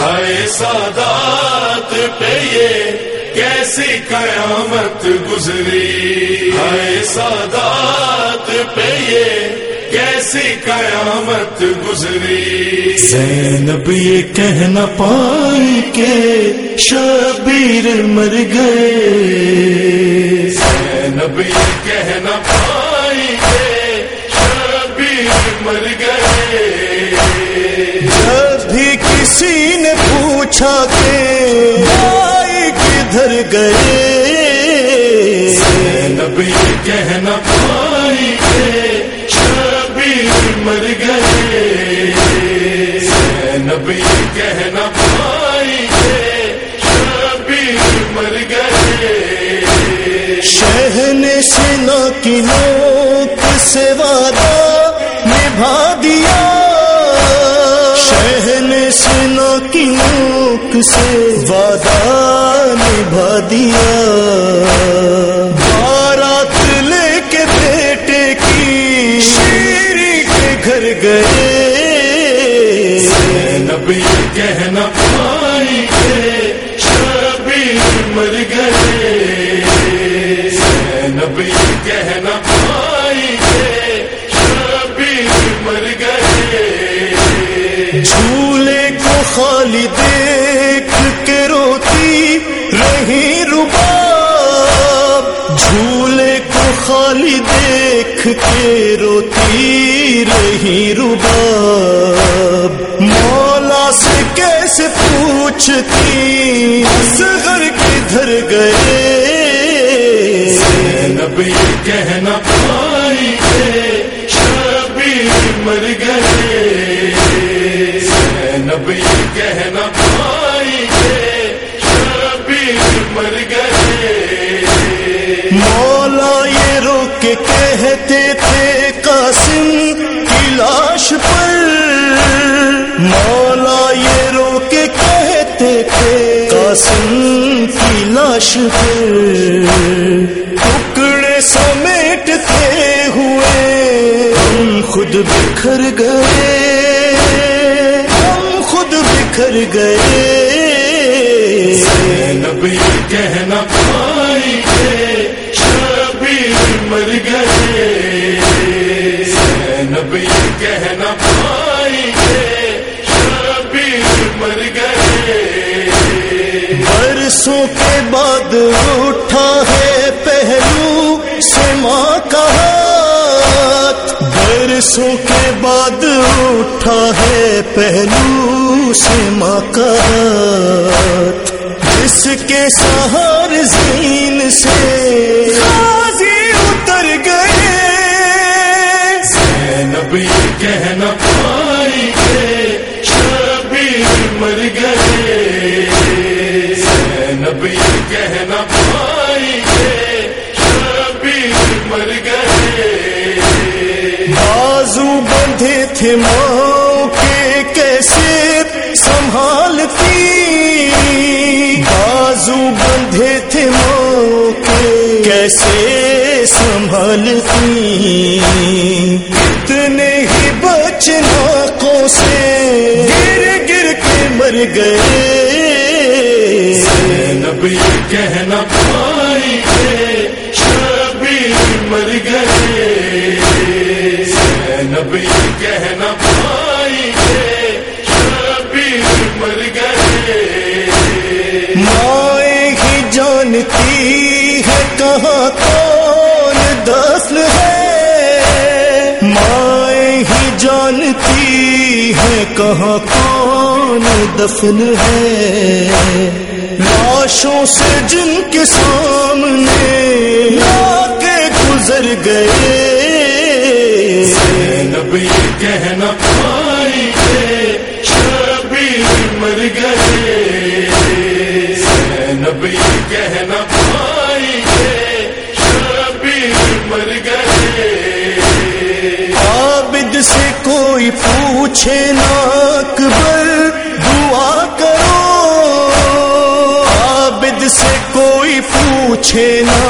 ہائے سادات پہ یہ کیسی قیامت گزری، ہائے سادات پہ یہ کیسی قیامت گزری۔ زینب یہ کہہ نہ پائی کہ شبیر مر گئے، زینب یہ کہہ نہ پائی کہ شبیر مر گئے۔ جب بھی کسی نے پوچھا کہ بھائی کدھر گئے، زینب یہ کہہ نہ پائی کہ شبیر مر گئے، زینب یہ کہہ نہ پائی کہ شبیر مر گئے۔ شہنشاہ کی نوک سے وعدہ نبھا دیا، شہنشاہ کی نوک سے وعدہ نبھا دیا، بارات لے کے بیٹے کی شیری کے گھر گئے، زینب یہ کہہ نہ پائی کہ شبیر مر گئے، زینب یہ کہہ نہ پائی کہ شبیر مر گئے۔ جھولے کو خالی دیکھ کے روتی رہی رباب، جھولے کو خالی دیکھ کے روتی رہی رباب، مولا سے کیسے پوچھتی اصغر کدھر گئے، زینب یہ کہہ نہ پائی کہ شبیر مر گئے، زینب یہ کہہ نہ پائی کہ شبیر مر گئے۔ مولا یہ رو کے کہتے تھے قاسم کی لاش پر، مولا یہ رو کے کہتے تھے قاسم کی لاش پر، ٹکڑے سمیٹتے ہوئے ہم خود بکھر گئے، ہم خود بکھر گئے، زینب یہ کہہ نہ پائی کہ شبیر مر گئے، زینب یہ کہہ نہ پائی کہ شبیر مر گئے۔ برسوں کے بعد اٹھا ہے پہلو سے ماں کا ہاتھ، برسوں کے بعد اٹھا ہے پہلو سے ماں کا ہاتھ، جس کے سہار زین سے غازی اتر گئے، زینب یہ کہہ نہ پائی کہ شبیر مر گئے، زینب یہ کہہ نہ پائی کہ شبیر مر گئے۔ بازو بندھے تھے ماں کے کیسے سنبھالتی، بازو بندھے تھے ماں کے کیسے سنبھالتی، اتنے ہی بچے ناکوں سے گر گر کے مر گئے، زینب یہ کہہ نہ پائی کہ شبیر مر گئے، زینب یہ کہہ نہ پائی کہ شبیر مر گئے۔ مائیں ہی جانتی ہے کہاں کون دفن ہے، مائیں ہی جانتی ہے کہاں کون دفن ہے، لاشوں سے جن کے سامنے لا کے گزر گئے، زینب یہ کہہ نہ پائی کہ شبیر مر گئے، زینب یہ کہہ نہ پائی کہ شبیر مر گئے۔ عابد سے کوئی پوچھے نہ اکبر دعا کرو، عابد سے کوئی پوچھے نہ